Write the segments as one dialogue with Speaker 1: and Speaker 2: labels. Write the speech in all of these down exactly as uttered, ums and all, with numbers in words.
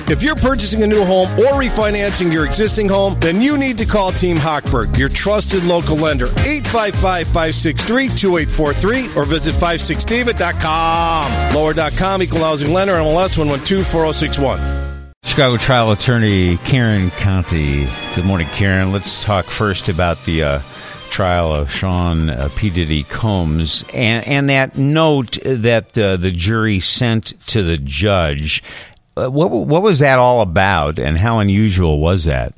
Speaker 1: If you're purchasing a new home or refinancing your existing home, then you need to call Team Hochberg, your trusted local lender. eight five five, five six three, two eight four three or visit five six david dot com. Lower dot com, equal housing lender, M L S one one two four zero six one.
Speaker 2: Chicago trial attorney Karen Conti. Good morning, Karen. Let's talk first about the uh, trial of Sean uh, P. Diddy Combs and, and that note that uh, the jury sent to the judge. Uh, what, what was that all about, and how unusual was that?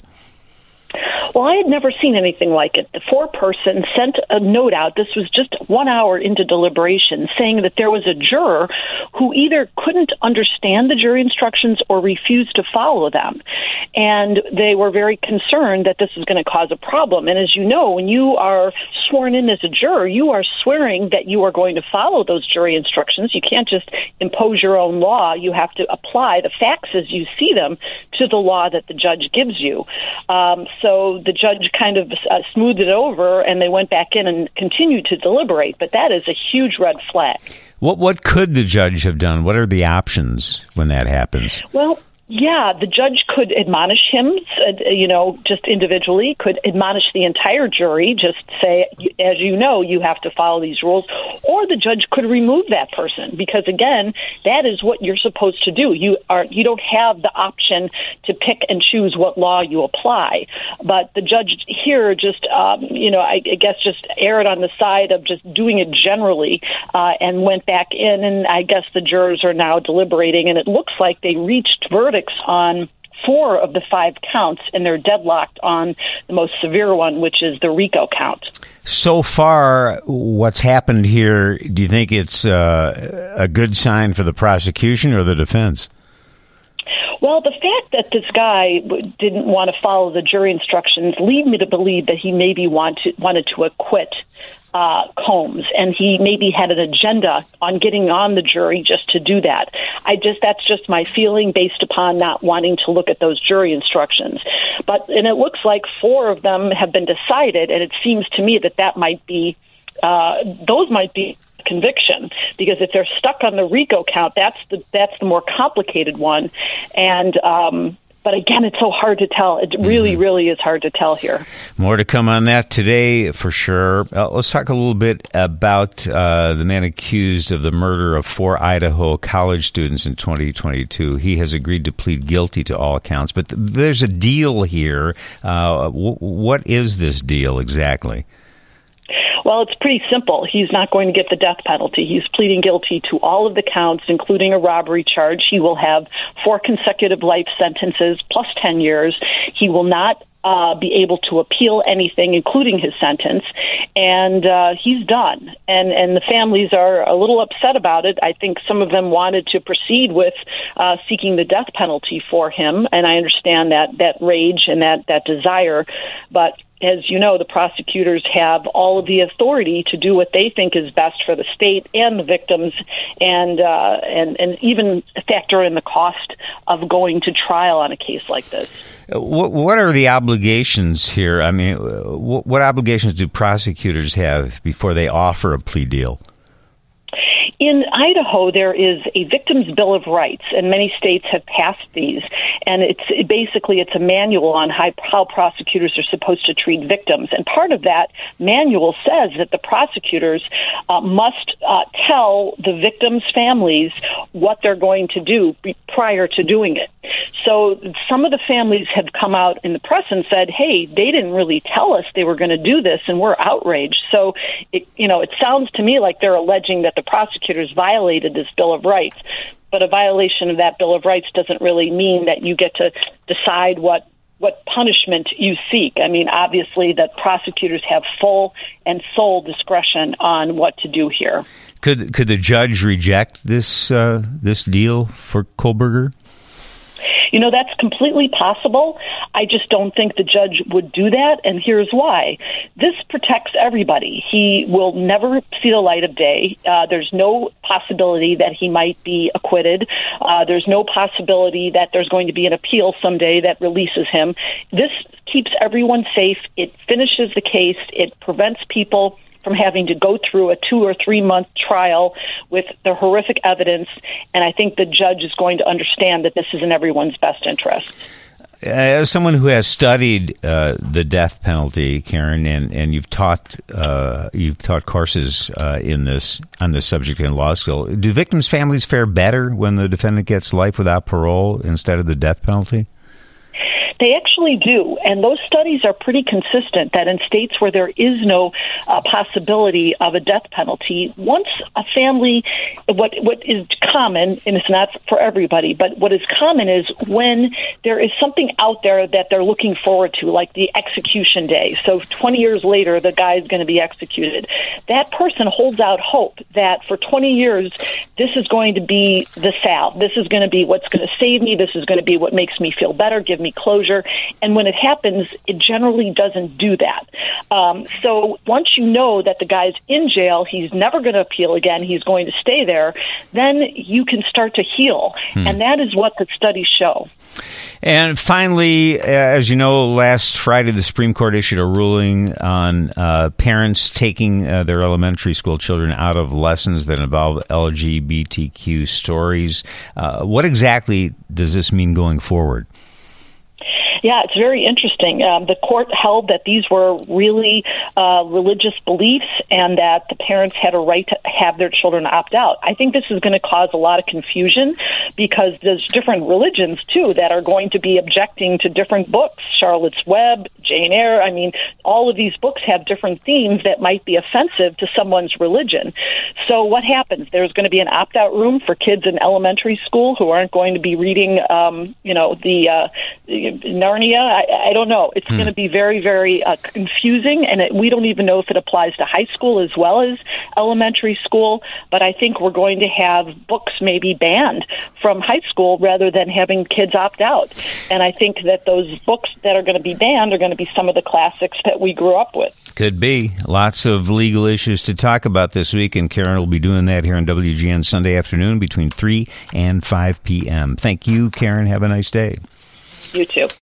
Speaker 3: Well, I had never seen anything like it. The foreperson sent a note out. This was just one hour into deliberation, saying that there was a juror who either couldn't understand the jury instructions or refused to follow them. And they were very concerned that this was going to cause a problem. And as you know, when you are sworn in as a juror, you are swearing that you are going to follow those jury instructions. You can't just impose your own law. You have to apply the facts as you see them to the law that the judge gives you. Um, so the judge kind of uh, smoothed it over, and they went back in and continued to deliberate. But that is a huge red flag.
Speaker 2: What what could the judge have done? What are the options when that happens?
Speaker 3: Well, yeah, the judge could admonish him, uh, you know, just individually, could admonish the entire jury, just say, as you know, you have to follow these rules, or the judge could remove that person, because, again, that is what you're supposed to do. You are you don't have the option to pick and choose what law you apply. But the judge here just, um, you know, I, I guess just erred on the side of just doing it generally uh, and went back in, and I guess the jurors are now deliberating, and it looks like they reached verdicts on four of the five counts, and they're deadlocked on the most severe one, which is the RICO count.
Speaker 2: So far, what's happened here, do you think it's uh, a good sign for the prosecution or the defense?
Speaker 3: Well, the fact that this guy didn't want to follow the jury instructions lead me to believe that he maybe want to, wanted to acquit uh, Combs, and he maybe had an agenda on getting on the jury just to do that. I just that's just my feeling based upon not wanting to look at those jury instructions. But and it looks like four of them have been decided, and it seems to me that that might be uh, those might be. conviction, because if they're stuck on the RICO count, that's the that's the more complicated one. And um, but again, it's so hard to tell. It really, mm-hmm. really is hard to tell here. More
Speaker 2: to come on that today, for sure. Uh, let's talk a little bit about uh, the man accused of the murder of four Idaho college students in twenty twenty-two. He has agreed to plead guilty to all accounts, but th- there's a deal here. Uh, w- what is this deal exactly?
Speaker 3: Well, it's pretty simple. He's not going to get the death penalty. He's pleading guilty to all of the counts, including a robbery charge. He will have four consecutive life sentences plus ten years. He will not uh, be able to appeal anything, including his sentence, and uh, he's done. And and the families are a little upset about it. I think some of them wanted to proceed with uh, seeking the death penalty for him, and I understand that that rage and that, that desire, but as you know, the prosecutors have all of the authority to do what they think is best for the state and the victims, and uh, and and even factor in the cost of going to trial on a case like this.
Speaker 2: What, what are the obligations here? I mean, what, what obligations do prosecutors have before they offer a plea deal?
Speaker 3: In Idaho, there is a Victims' Bill of Rights, and many states have passed these. And it's it basically it's a manual on how, how prosecutors are supposed to treat victims. And part of that manual says that the prosecutors uh, must uh, tell the victims' families what they're going to do prior to doing it. So some of the families have come out in the press and said, "Hey, they didn't really tell us they were going to do this, and we're outraged." So it you know it sounds to me like they're alleging that the prosecutors violated this Bill of Rights. But a violation of that Bill of Rights doesn't really mean that you get to decide what what punishment you seek. I mean, obviously, that prosecutors have full and sole discretion on what to do here.
Speaker 2: Could could the judge reject this uh, this deal for Kohberger?
Speaker 3: You know, that's completely possible. I just don't think the judge would do that, and here's why. This protects everybody. He will never see the light of day. Uh, there's no possibility that he might be acquitted. Uh, there's no possibility that there's going to be an appeal someday that releases him. This keeps everyone safe. It finishes the case. It prevents people from having to go through a two or three month trial with the horrific evidence. And I think the judge is going to understand that this is in everyone's best interest.
Speaker 2: As someone who has studied uh, the death penalty, Karen, and, and you've taught uh, you've taught courses uh, in this on this subject in law school, do victims' families fare better when the defendant gets life without parole instead of the death penalty?
Speaker 3: They actually do, and those studies are pretty consistent that in states where there is no uh, possibility of a death penalty, once a family, what what is common, and it's not for everybody, but what is common is when there is something out there that they're looking forward to, like the execution day. So twenty years later, the guy is going to be executed. That person holds out hope that for twenty years, this is going to be the salve. This is going to be what's going to save me. This is going to be what makes me feel better, give me closure. And when it happens, it generally doesn't do that. Um, so once you know that the guy's in jail, he's never going to appeal again, he's going to stay there, then you can start to heal. Hmm. And that is what the studies show.
Speaker 2: And finally, as you know, last Friday, the Supreme Court issued a ruling on uh, parents taking uh, their elementary school children out of lessons that involve L G B T Q stories. Uh, what exactly does this mean going forward?
Speaker 3: Yeah, it's very interesting. Um, the court held that these were really uh, religious beliefs and that the parents had a right to have their children opt out. I think this is going to cause a lot of confusion because there's different religions, too, that are going to be objecting to different books. Charlotte's Web, Jane Eyre, I mean, all of these books have different themes that might be offensive to someone's religion. So what happens? There's going to be an opt-out room for kids in elementary school who aren't going to be reading, um, you know, the uh, Narnia. I, I don't know. It's hmm. going to be very, very uh, confusing, and it, we don't even know if it applies to high school as well as elementary school. But I think we're going to have books maybe banned from high school rather than having kids opt out. And I think that those books that are going to be banned are going to be some of the classics that we grew up with.
Speaker 2: Could be. Lots of legal issues to talk about this week, and Karen will be doing that here on W G N Sunday afternoon between three and five p.m. Thank you, Karen. Have a nice day.
Speaker 3: You too.